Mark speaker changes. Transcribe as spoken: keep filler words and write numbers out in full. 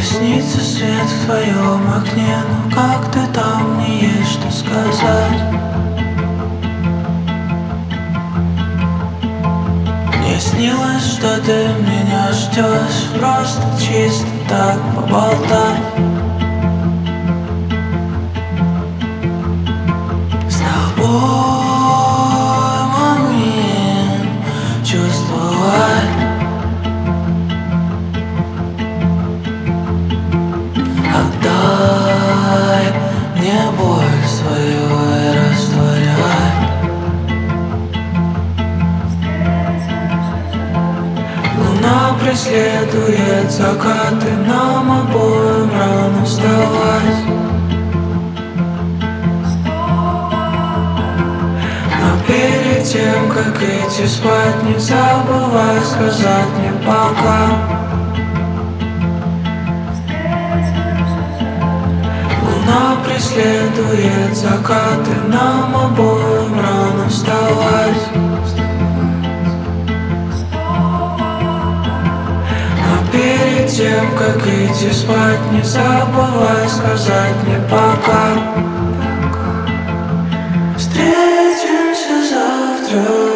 Speaker 1: снится свет в твоем окне, но как ты там, мне есть что сказать. Мне снилось, что ты меня ждешь, просто чисто так поболтать. С тобой момент чувствовать. Отдай мне боль свою и растворяй. Луна преследует закаты, нам обоим рано вставать. Но перед тем, как идти спать, не забывай сказать мне пока. Луна преследует закаты, нам обоим рано вставать. Но перед тем, как идти спать, не забывай сказать мне пока. Встретимся завтра.